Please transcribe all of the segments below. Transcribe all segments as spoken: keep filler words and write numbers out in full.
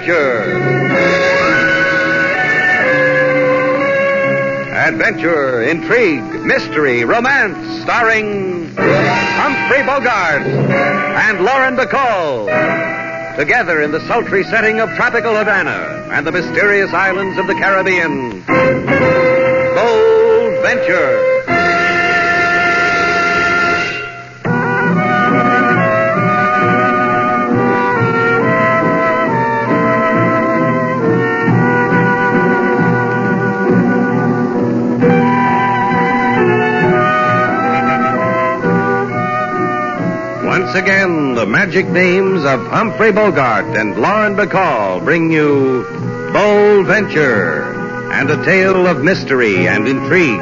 Venture. Adventure, intrigue, mystery, romance, starring Humphrey Bogart and Lauren Bacall. Together in the sultry setting of tropical Havana and the mysterious islands of the Caribbean. Bold Venture. Once again, the magic names of Humphrey Bogart and Lauren Bacall bring you Bold Venture and a tale of mystery and intrigue.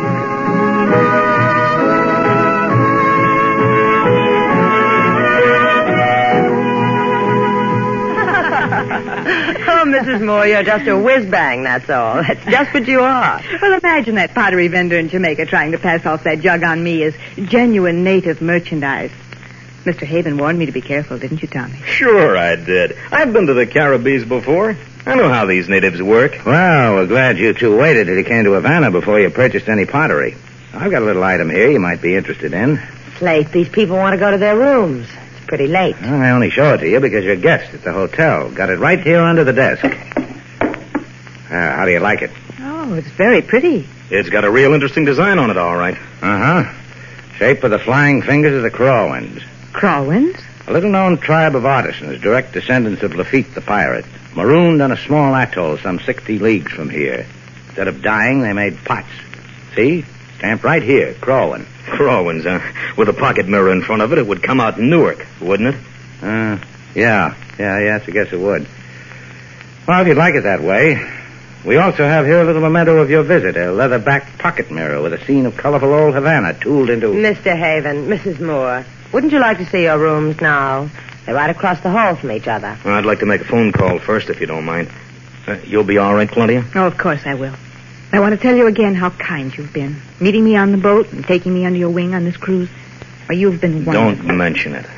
Oh, Missus Moore, you're just a whiz-bang, that's all. That's just what you are. Well, imagine that pottery vendor in Jamaica trying to pass off that jug on me as genuine native merchandise. Mister Haven warned me to be careful, didn't you, Tommy? Sure I did. I've been to the Caribbees before. I know how these natives work. Well, we're glad you two waited till you came to Havana before you purchased any pottery. I've got a little item here you might be interested in. It's late. These people want to go to their rooms. It's pretty late. Well, I only show it to you because you're guests at the hotel. Got it right here under the desk. Uh, how do you like it? Oh, it's very pretty. It's got a real interesting design on it, all right. Uh-huh. Shape of the flying fingers of the Crawwinds. Crawwinds? A little-known tribe of artisans, direct descendants of Lafitte the pirate, marooned on a small atoll some sixty leagues from here. Instead of dyeing, they made pots. See? Stamped right here, Crawwin. Crawwins, huh? With a pocket mirror in front of it, it would come out Newark, wouldn't it? Uh, yeah. Yeah, yes, I guess it would. Well, if you'd like it that way. We also have here a little memento of your visit, a leather-backed pocket mirror with a scene of colorful old Havana tooled into... Mister Haven, Missus Moore, wouldn't you like to see your rooms now? They're right across the hall from each other. Well, I'd like to make a phone call first, if you don't mind. Uh, you'll be all right, Claudia? Oh, of course I will. I want to tell you again how kind you've been. Meeting me on the boat and taking me under your wing on this cruise. Well, you've been wonderful. Don't mention it.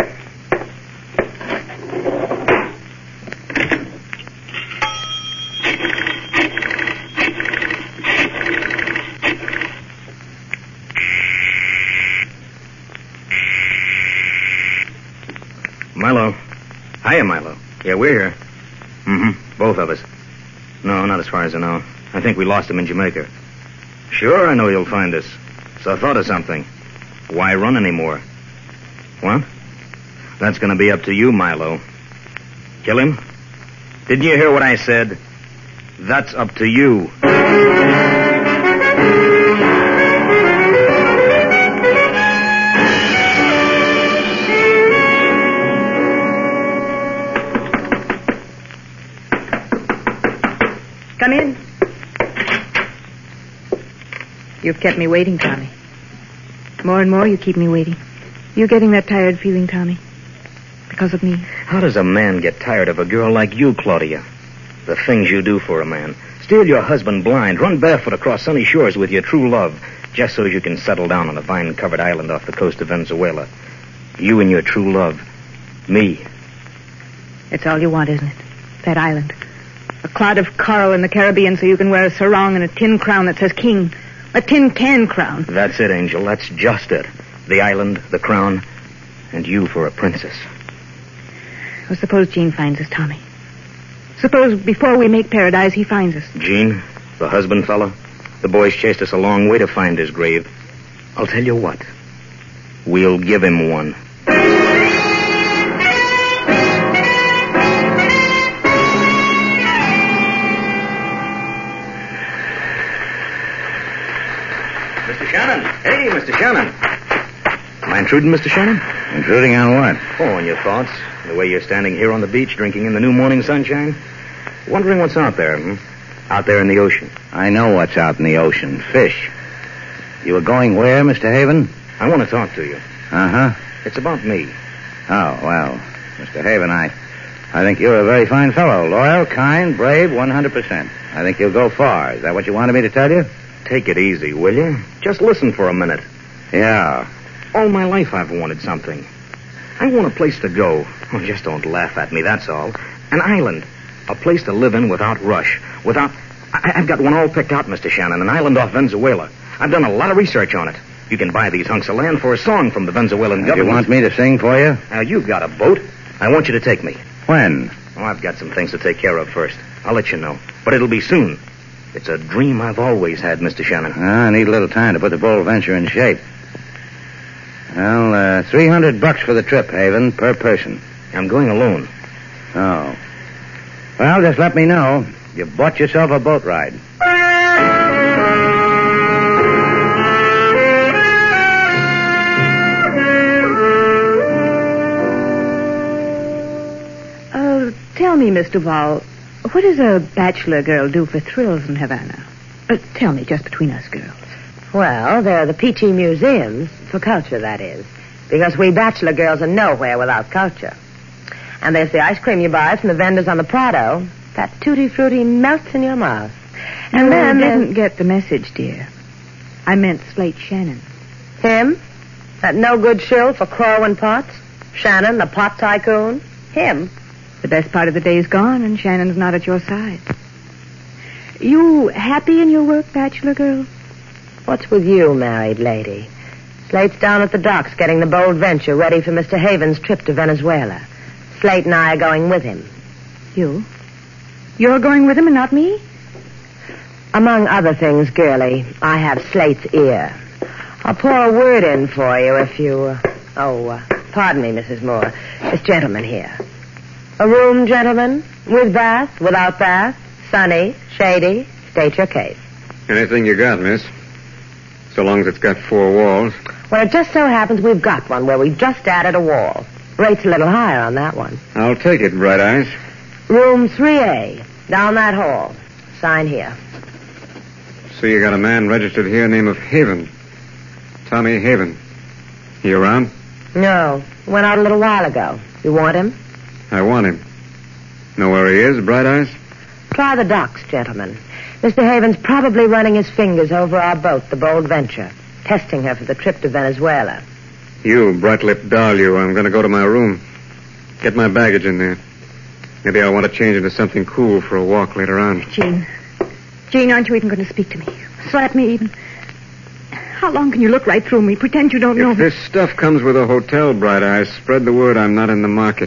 Milo. Hiya, Milo. Yeah, we're here. Mm-hmm. Both of us. No, not as far as I know. I think we lost him in Jamaica. Sure, I know you'll find us. So I thought of something. Why run anymore? What? That's going to be up to you, Milo. Kill him? Didn't you hear what I said? That's up to you. Come in. You've kept me waiting, Tommy. More and more you keep me waiting. You getting that tired feeling, Tommy? Because of me? How does a man get tired of a girl like you, Claudia? The things you do for a man. Steal your husband blind. Run barefoot across sunny shores with your true love. Just so you can settle down on a vine-covered island off the coast of Venezuela. You and your true love. Me. It's all you want, isn't it? That island. A clod of coral in the Caribbean so you can wear a sarong and a tin crown that says king. A tin can crown. That's it, Angel. That's just it. The island, the crown, and you for a princess. Well, suppose Gene finds us, Tommy. Suppose before we make paradise, he finds us. Gene, the husband fella, the boys chased us a long way to find his grave. I'll tell you what. We'll give him one. Mister Shannon. Hey, Mister Shannon. Am I intruding, Mister Shannon? Intruding on what? Oh, on your thoughts. The way you're standing here on the beach, drinking in the new morning sunshine. Wondering what's out there, hmm? Out there in the ocean. I know what's out in the ocean. Fish. You were going where, Mister Haven? I want to talk to you. Uh-huh. It's about me. Oh, well, Mister Haven, I, I think you're a very fine fellow. Loyal, kind, brave, one hundred percent. I think you'll go far. Is that what you wanted me to tell you? Take it easy, will you? Just listen for a minute. Yeah. All my life I've wanted something. I want a place to go. Oh, just don't laugh at me, that's all. An island. A place to live in without rush. Without... I, I've got one all picked out, Mister Shannon, an island off Venezuela. I've done a lot of research on it. You can buy these hunks of land for a song from the Venezuelan You government. want me to sing for you? Now, you've got a boat. I want you to take me. When? Oh, I've got some things to take care of first. I'll let you know. But it'll be soon. It's a dream I've always had, Mister Shannon. Ah, I need a little time to put the Bold Venture in shape. Well, uh, three hundred bucks for the trip, Haven, per person. I'm going alone. Oh. Well, just let me know. You've bought yourself a boat ride. Uh, tell me, Miss Duval, what does a bachelor girl do for thrills in Havana? Uh, tell me, just between us girls. Well, there are the peachy museums, for culture, that is. Because we bachelor girls are nowhere without culture. And there's the ice cream you buy from the vendors on the Prado. That tutti-frutti melts in your mouth. And And then then I there's didn't get the message, dear. I meant Slate Shannon. him, that no-good shill for Crow and Potts. Shannon, the pot tycoon. Him. The best part of the day's gone, and Shannon's not at your side. You happy in your work, bachelor girl? What's with you, married lady? Slate's down at the docks getting the Bold Venture ready for Mister Haven's trip to Venezuela. Slate and I are going with him. You? You're going with him and not me? Among other things, girlie, I have Slate's ear. I'll pour a word in for you if you... Uh, oh, uh, pardon me, Missus Moore. This gentleman here. A room, gentlemen? With bath, without bath, sunny, shady. State your case. Anything you got, miss. So long as it's got four walls. Well, it just so happens we've got one where we just added a wall. Rate's a little higher on that one. I'll take it, Bright Eyes. Room three A, down that hall. Sign here. So you got a man registered here named of Haven. Tommy Haven. He around? No, went out a little while ago. You want him? I want him. Know where he is, Bright Eyes? Try the docks, gentlemen. Mister Haven's probably running his fingers over our boat, the Bold Venture, testing her for the trip to Venezuela. You, bright-lipped doll, you. I'm going to go to my room. Get my baggage in there. Maybe I'll want to change into something cool for a walk later on. Jean. Jean, aren't you even going to speak to me? Slap me even? How long can you look right through me? Pretend you don't know If me. this stuff comes with a hotel, Bright Eyes, spread the word I'm not in the market.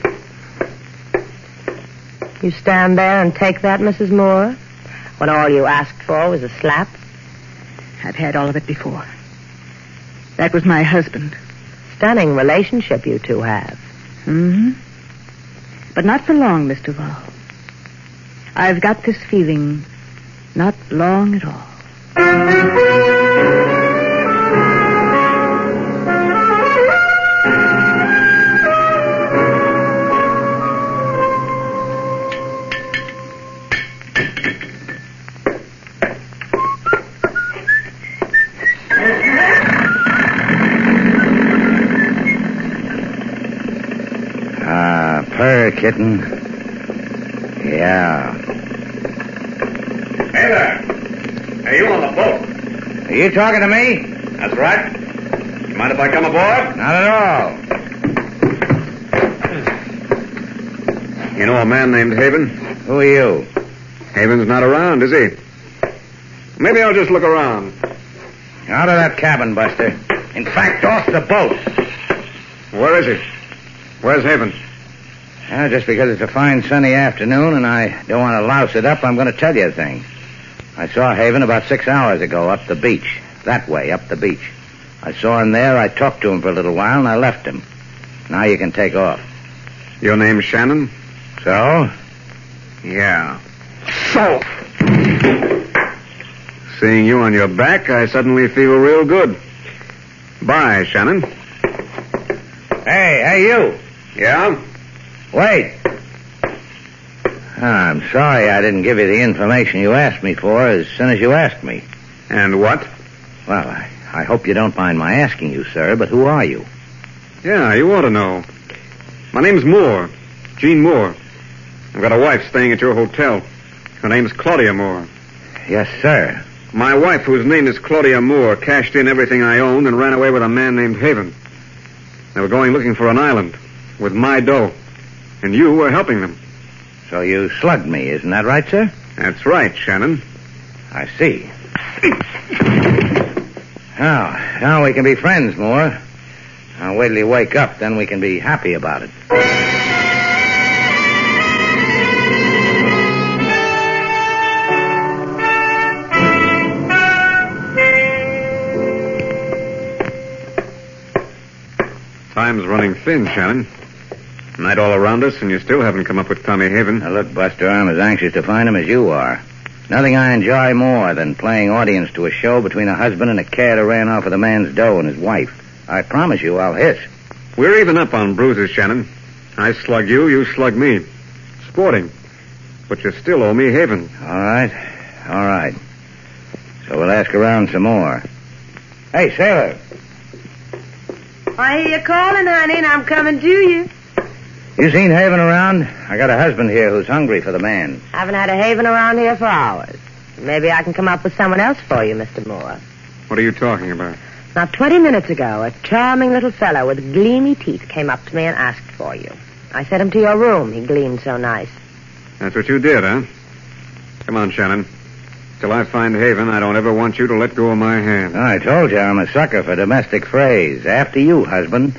You stand there and take that, Missus Moore, when all you asked for was a slap? I've had all of it before. That was my husband. Stunning relationship you two have. Mm-hmm. But not for long, Miss Duval. I've got this feeling not long at all. Ah, purr, kitten. Yeah. Hey there. Hey, you on the boat. Are you talking to me? That's right. You mind if I come aboard? Not at all. You know a man named Haven? Who are you? Haven's not around, is he? Maybe I'll just look around. Out of that cabin, Buster. In fact, off the boat. Where is he? Where's Haven? Well, just because it's a fine sunny afternoon and I don't want to louse it up, I'm going to tell you a thing. I saw Haven about six hours ago up the beach. That way, up the beach. I saw him there, I talked to him for a little while, and I left him. Now you can take off. Your name's Shannon? So? Yeah. So? Seeing you on your back, I suddenly feel real good. Bye, Shannon. Hey, hey, you. Yeah? Wait. Ah, I'm sorry I didn't give you the information you asked me for as soon as you asked me. And what? Well, I, I hope you don't mind my asking you, sir, but who are you? Yeah, you ought to know. My name's Moore. Jean Moore. I've got a wife staying at your hotel. Her name's Claudia Moore. Yes, sir. My wife, whose name is Claudia Moore, cashed in everything I owned and ran away with a man named Haven. They were going looking for an island with my dough. And you were helping them. So you slugged me, isn't that right, sir? That's right, Shannon. I see. Now, now we can be friends, Moore. Now wait till you wake up, then we can be happy about it. Time's running thin, Shannon. Night all around us, and you still haven't come up with Tommy Haven. Now, look, Buster, I'm as anxious to find him as you are. Nothing I enjoy more than playing audience to a show between a husband and a cat who ran off with a man's dough and his wife. I promise you I'll hiss. We're even up on bruises, Shannon. I slug you, you slug me. Sporting. But you still owe me Haven. All right. All right. So we'll ask around some more. Hey, Sailor. I hear you calling, honey, and I'm coming to you. You seen Haven around? I got a husband here who's hungry for the man. Haven't had a Haven around here for hours. Maybe I can come up with someone else for you, Mister Moore. What are you talking about? Now, twenty minutes ago, a charming little fellow with gleamy teeth came up to me and asked for you. I sent him to your room. He gleamed so nice. That's what you did, huh? Come on, Shannon. Till I find Haven, I don't ever want you to let go of my hand. I told you I'm a sucker for domestic phrase. After you, husband.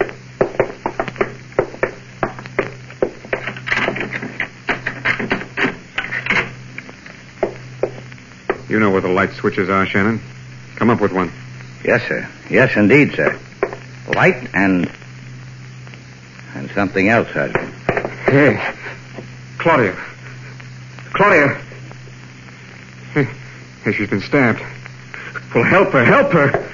You know where the light switches are, Shannon. Come up with one. Yes, sir. Yes, indeed, sir. Light and... and something else, husband. Hey, Claudia. Claudia. Hey, hey, she's been stabbed. Well, help her, help her.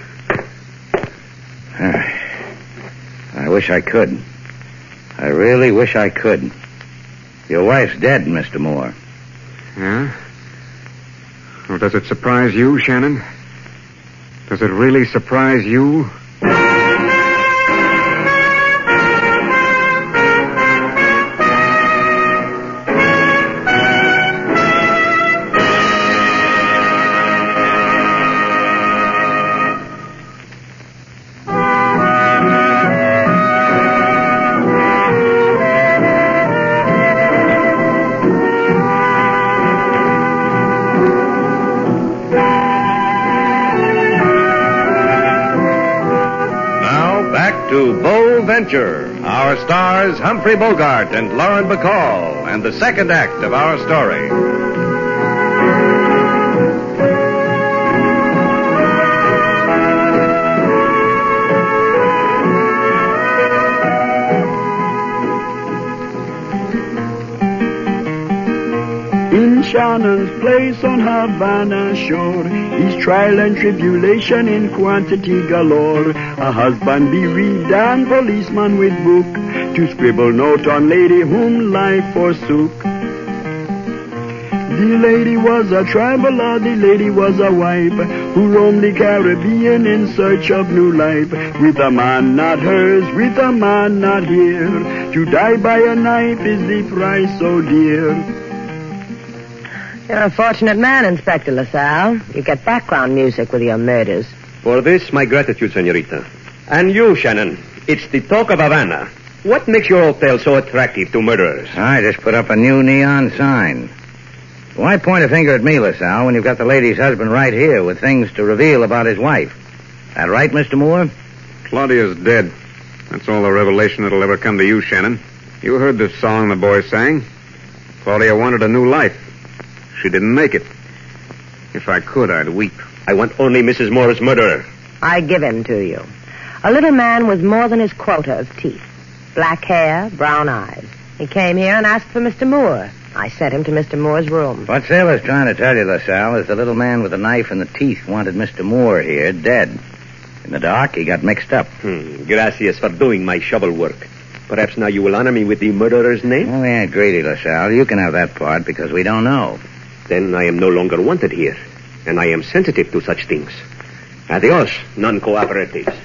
I wish I could. I really wish I could. Your wife's dead, Mister Moore. Yeah? Well, does it surprise you, Shannon? Does it really surprise you? Our stars, Humphrey Bogart and Lauren Bacall, and the second act of our story. In Shannon's place on Havana shore, his trial and tribulation in quantity galore. A husband bereaved and policeman with book to scribble note on lady whom life forsook. The lady was a traveler, the lady was a wife, who roamed the Caribbean in search of new life. With a man not hers, with a man not here, to die by a knife is the price so dear. You're a fortunate man, Inspector LaSalle. You get background music with your murders. For this, my gratitude, senorita. And you, Shannon. It's the talk of Havana. What makes your hotel so attractive to murderers? I just put up a new neon sign. Why point a finger at me, LaSalle, when you've got the lady's husband right here with things to reveal about his wife? That right, Mister Moore? Claudia's dead. That's all the revelation that'll ever come to you, Shannon. You heard the song the boy sang. Claudia wanted a new life. She didn't make it. If I could, I'd weep. I want only Missus Moore's murderer. I give him to you. A little man with more than his quota of teeth. Black hair, brown eyes. He came here and asked for Mister Moore. I sent him to Mister Moore's room. What Sailor's trying to tell you, LaSalle, is the little man with the knife and the teeth wanted Mister Moore here dead. In the dark, he got mixed up. Hmm. Gracias for doing my shovel work. Perhaps now you will honor me with the murderer's name? Well, we ain't greedy, LaSalle. You can have that part because we don't know. Then I am no longer wanted here, and I am sensitive to such things. Adios, non-cooperatives.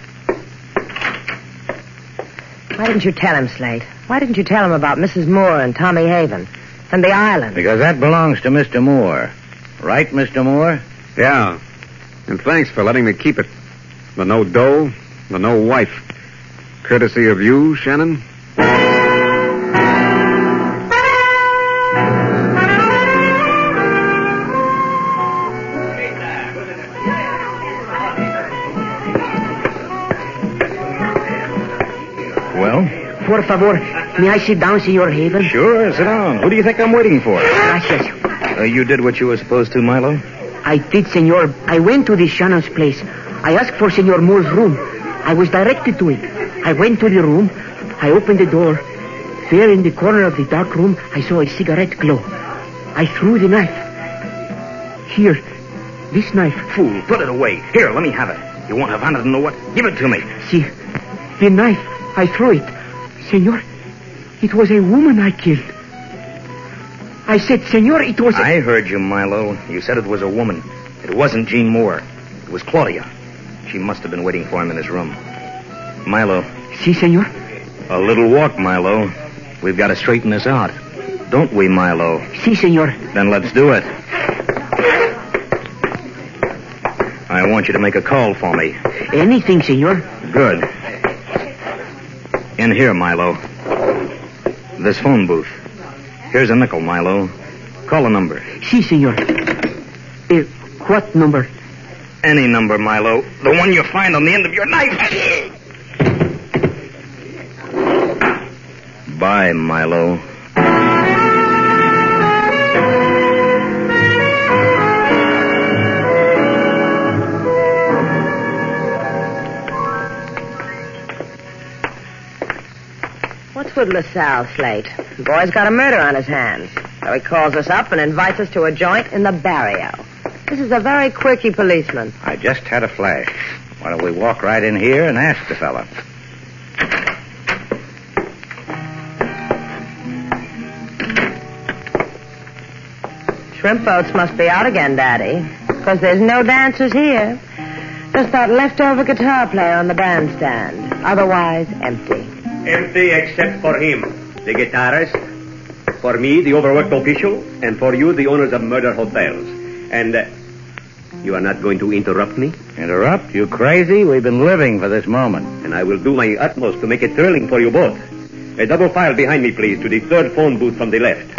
Why didn't you tell him, Slate? Why didn't you tell him about Missus Moore and Tommy Haven and the island? Because that belongs to Mister Moore. Right, Mister Moore? Yeah. And thanks for letting me keep it. The no dough, the no wife. Courtesy of you, Shannon. por favor, may I sit down, Senor Haven? Sure, sit down. Who do you think I'm waiting for? Gracias. Uh, you did what you were supposed to, Milo? I did, Senor. I went to the Shannon's place. I asked for Senor Moore's room. I was directed to it. I went to the room. I opened the door. There in the corner of the dark room, I saw a cigarette glow. I threw the knife. Here, this knife. Fool, put it away. Here, let me have it. You want Havana to know what? Give it to me. See, the knife. I threw it. Senor, it was a woman I killed. I said, Senor, it was a... I heard you, Milo. You said it was a woman. It wasn't Jean Moore. It was Claudia. She must have been waiting for him in his room. Milo. Si, Senor? A little walk, Milo. We've got to straighten this out. Don't we, Milo? Si, Senor. Then let's do it. I want you to make a call for me. Anything, Senor. Good. In here, Milo. This phone booth. Here's a nickel, Milo. Call a number. Si, Senor. Uh, what number? Any number, Milo. The one you find on the end of your knife. Bye, Milo. What's with LaSalle, Slate? The boy's got a murder on his hands. So he calls us up and invites us to a joint in the barrio. This is a very quirky policeman. I just had a flash. Why don't we walk right in here and ask the fella? Shrimp boats must be out again, Daddy, because there's no dancers here. Just that leftover guitar player on the bandstand. Otherwise, empty. Empty except for him, the guitarist. For me, the overworked official. And for you, the owners of murder hotels. And uh, you are not going to interrupt me? Interrupt? You crazy? We've been living for this moment. And I will do my utmost to make it thrilling for you both. A double file behind me, please, to the third phone booth from the left.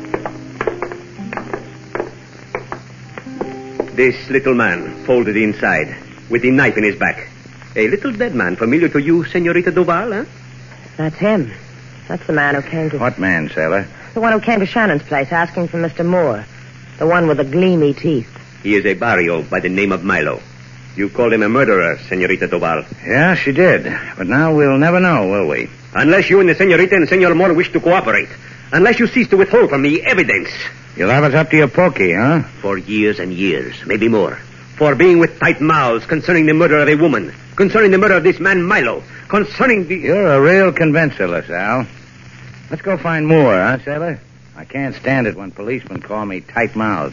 This little man, folded inside, with the knife in his back. A little dead man familiar to you, Senorita Duval, huh? That's him. That's the man who came to... What man, sailor? The one who came to Shannon's place asking for Mister Moore. The one with the gleamy teeth. He is a barrio by the name of Milo. You called him a murderer, Senorita Duval. Yeah, she did. But now we'll never know, will we? Unless you and the Senorita and Senor Moore wish to cooperate. Unless you cease to withhold from me evidence. You'll have us up to your pokey, huh? For years and years, maybe more. For being with tight mouths concerning the murder of a woman. Concerning the murder of this man, Milo. Concerning the... You're a real convincer, LaSalle. Let's go find Moore, huh, sailor? I can't stand it when policemen call me tight-mouthed.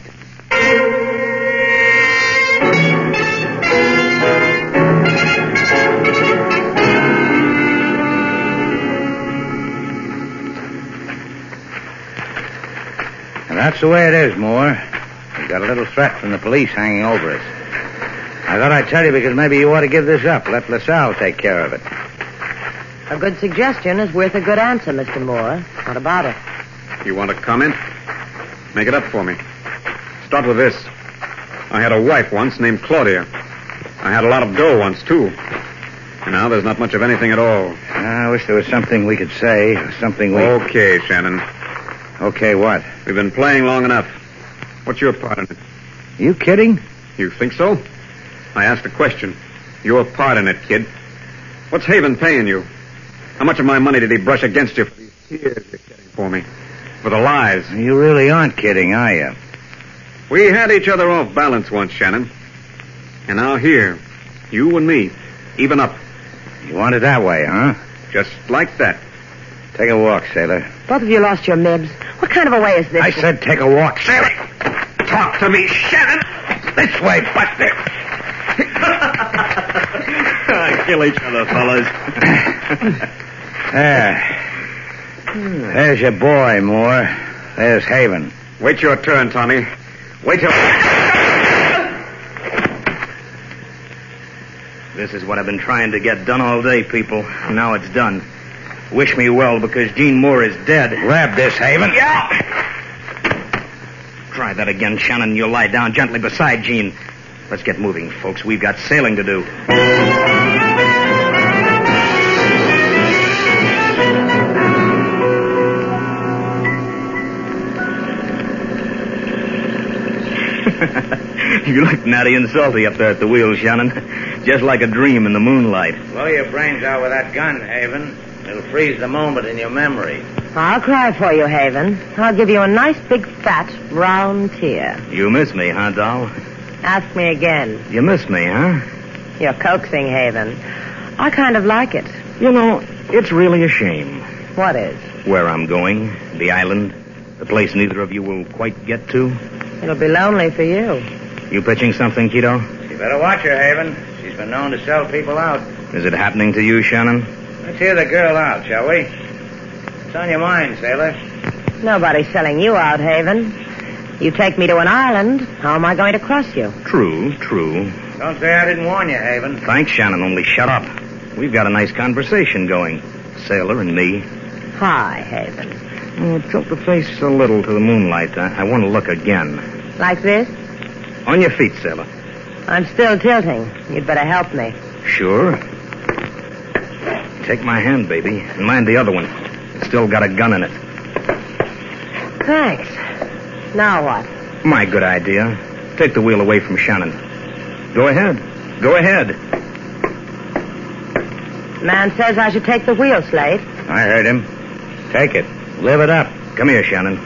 And that's the way it is, Moore. We've got a little threat from the police hanging over us. I thought I'd tell you because maybe you ought to give this up. Let LaSalle take care of it. A good suggestion is worth a good answer, Mister Moore. What about it? You want to comment? Make it up for me. Start with this. I had a wife once named Claudia. I had a lot of dough once, too. And now there's not much of anything at all. I wish there was something we could say, something we... Okay, Shannon. Okay, what? We've been playing long enough. What's your part in it? You kidding? You think so? I asked a question. Your part in it, kid. What's Haven paying you? How much of my money did he brush against you for these tears you're getting for me? For the lies? You really aren't kidding, are you? We had each other off balance once, Shannon. And now here, you and me, even up. You want it that way, huh? Just like that. Take a walk, sailor. Both of you lost your mibs. What kind of a way is this? I said take a walk, sailor. Talk to me, Shannon. This way, Buster. Kill each other, fellas. There. There's your boy, Moore. There's Haven. Wait your turn, Tommy. Wait till... This is what I've been trying to get done all day, people. Now it's done. Wish me well, because Jean Moore is dead. Grab this, Haven. Yeah! Try that again, Shannon. You'll lie down gently beside Jean. Let's get moving, folks. We've got sailing to do. You look natty and salty up there at the wheel, Shannon. Just like a dream in the moonlight. Blow your brains out with that gun, Haven. It'll freeze the moment in your memory. I'll cry for you, Haven. I'll give you a nice big fat round tear. You miss me, huh, doll? Ask me again. You miss me, huh? You're coaxing, Haven. I kind of like it. You know, it's really a shame. What is? Where I'm going, the island, the place neither of you will quite get to. It'll be lonely for you. You pitching something, Tito? You better watch her, Haven. She's been known to sell people out. Is it happening to you, Shannon? Let's hear the girl out, shall we? What's on your mind, sailor? Nobody's selling you out, Haven. You take me to an island, how am I going to cross you? True, true. Don't say I didn't warn you, Haven. Thanks, Shannon, only shut up. We've got a nice conversation going. Sailor and me. Hi, Haven. Oh, tilt the face a little to the moonlight. I, I want to look again. Like this? On your feet, Sailor. I'm still tilting. You'd better help me. Sure. Take my hand, baby, and mind the other one. It's still got a gun in it. Thanks. Now what? My good idea. Take the wheel away from Shannon. Go ahead. Go ahead. Man says I should take the wheel, Slate. I heard him. Take it. Live it up. Come here, Shannon.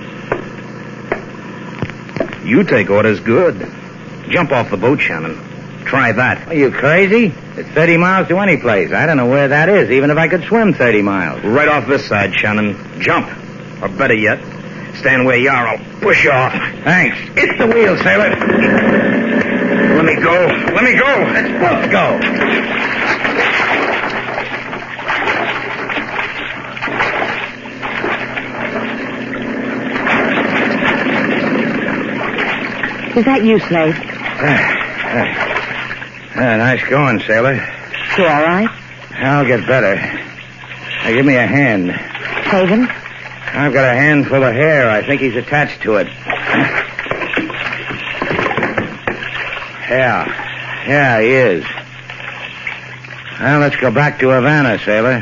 You take orders good. Jump off the boat, Shannon. Try that. Are you crazy? It's thirty miles to any place. I don't know where that is, even if I could swim thirty miles. Right off this side, Shannon. Jump. Or better yet, stand where you are. I'll push you off. Thanks. It's the wheel, sailor. Let me go. Let me go. Let's both go. Is that you, Slate? Uh, uh, uh, nice going, sailor. You all right? I'll get better. Now, give me a hand. Haven? I've got a handful of hair. I think he's attached to it. Yeah. Yeah, he is. Well, let's go back to Havana, sailor.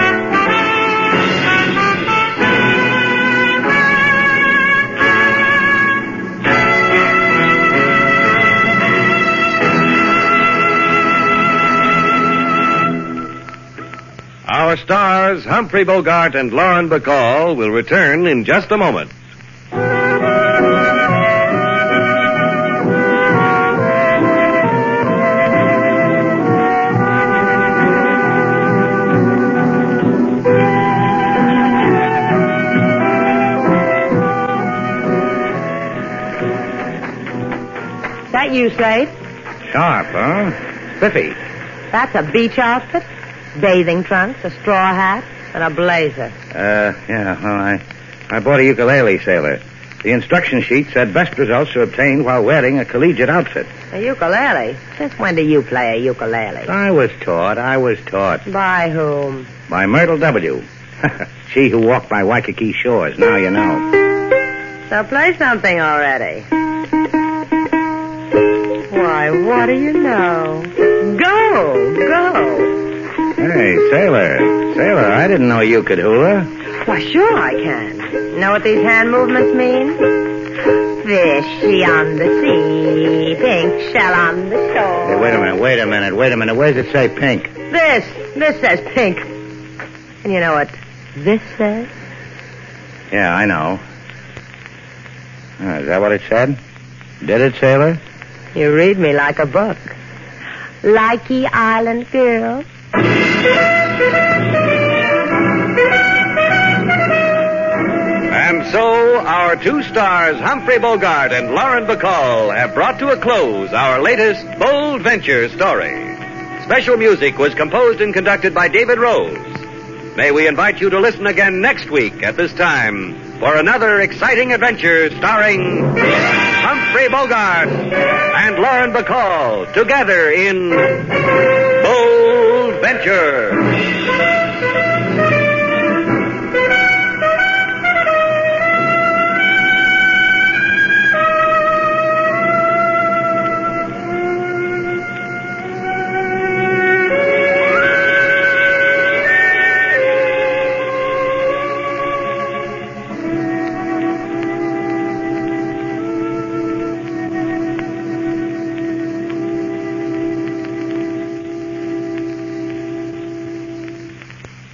Our stars, Humphrey Bogart and Lauren Bacall, will return in just a moment. Is that you, Slate? Sharp, huh? Spiffy. That's a beach outfit? Bathing trunks, a straw hat, and a blazer. Uh, yeah, well, I, I bought a ukulele, sailor. The instruction sheet said best results are obtained while wearing a collegiate outfit. A ukulele? Since when do you play a ukulele? I was taught, I was taught. By whom? By Myrtle W. She who walked by Waikiki shores, now you know. So play something already. Why, what do you know? Go, go. Hey, sailor. Sailor, I didn't know you could hula. Why, sure I can. Know what these hand movements mean? Fishy on the sea, pink shell on the shore. Hey, wait a minute, wait a minute, wait a minute. Where does it say pink? This. This says pink. And you know what this says? Yeah, I know. Oh, is that what it said? Did it, sailor? You read me like a book. Likey Island girl. And so, our two stars, Humphrey Bogart and Lauren Bacall, have brought to a close our latest Bold Venture story. Special music was composed and conducted by David Rose. May we invite you to listen again next week at this time for another exciting adventure starring Humphrey Bogart and Lauren Bacall together in Bold Venture.